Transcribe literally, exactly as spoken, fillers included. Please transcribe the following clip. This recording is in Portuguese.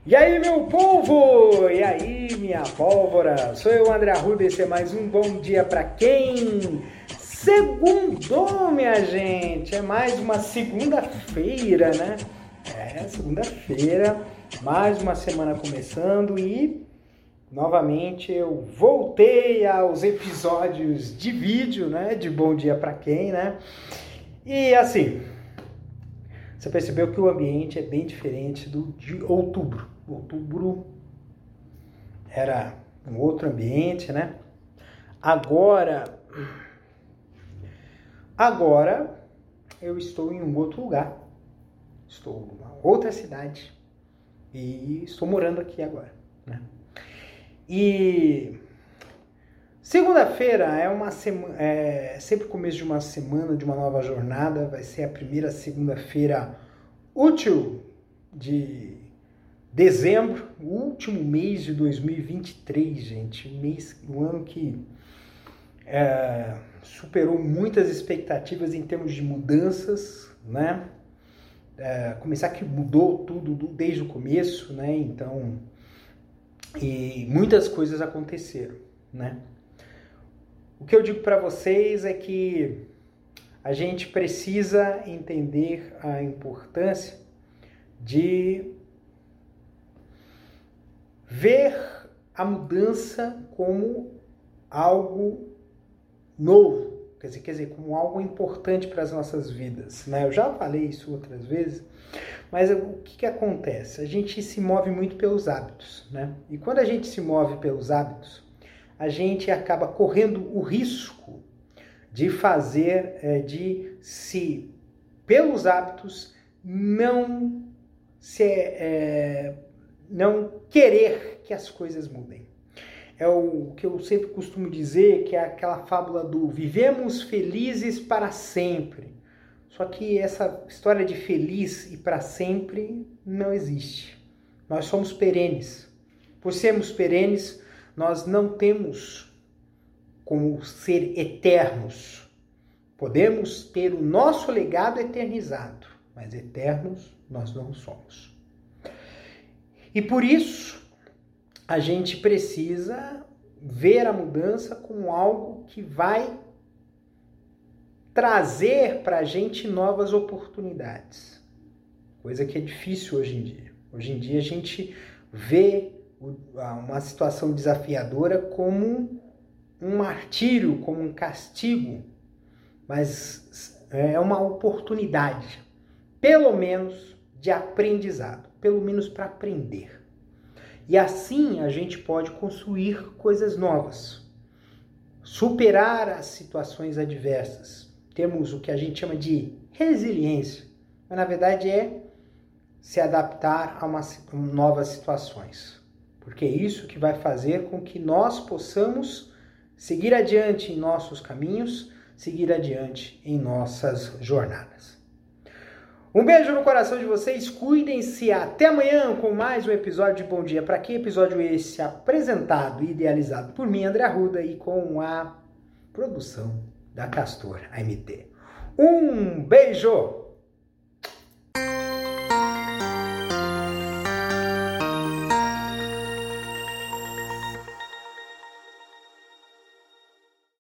E aí, meu povo! E aí, minha pólvora? Sou eu, André Arruda, esse é mais um Bom Dia Pra Quem? Segundou, minha gente! É mais uma segunda-feira, né? É, segunda-feira, mais uma semana começando e, novamente, eu voltei aos episódios de vídeo, né? De Bom Dia Pra Quem, né? E, assim... Você percebeu que o ambiente é bem diferente do de outubro. Outubro era um outro ambiente, né? Agora, agora eu estou em um outro lugar. Estou numa outra cidade e estou morando aqui agora, né? E segunda-feira é uma semana, é sempre começo de uma semana, de uma nova jornada. Vai ser a primeira segunda-feira útil de dezembro, o último mês de dois mil e vinte e três, gente. Um mês, um ano que é, superou muitas expectativas em termos de mudanças, né? É, começar que mudou tudo desde o começo, né? Então, e muitas coisas aconteceram, né? O que eu digo para vocês é que a gente precisa entender a importância de ver a mudança como algo novo, quer dizer, quer dizer como algo importante para as nossas vidas, né? Eu já falei isso outras vezes, mas o que, que acontece? A gente se move muito pelos hábitos, né? E quando a gente se move pelos hábitos, a gente acaba correndo o risco de fazer, de se, pelos hábitos, não se, é, não querer que as coisas mudem. É o que eu sempre costumo dizer, que é aquela fábula do vivemos felizes para sempre. Só que essa história de feliz e para sempre não existe. Nós somos perenes. Por sermos perenes, nós não temos como ser eternos. Podemos ter o nosso legado eternizado, mas eternos nós não somos. E por isso, a gente precisa ver a mudança como algo que vai trazer para a gente novas oportunidades. Coisa que é difícil hoje em dia. Hoje em dia a gente vê uma situação desafiadora como um martírio, como um castigo, mas é uma oportunidade, pelo menos de aprendizado, pelo menos para aprender. E assim a gente pode construir coisas novas, superar as situações adversas. Temos o que a gente chama de resiliência, mas na verdade é se adaptar a uma, novas situações, porque é isso que vai fazer com que nós possamos seguir adiante em nossos caminhos, seguir adiante em nossas jornadas. Um beijo no coração de vocês, cuidem-se, até amanhã com mais um episódio de Bom Dia Pra Quem? Episódio esse apresentado e idealizado por mim, André Arruda, e com a produção da Castor A M T. Um beijo!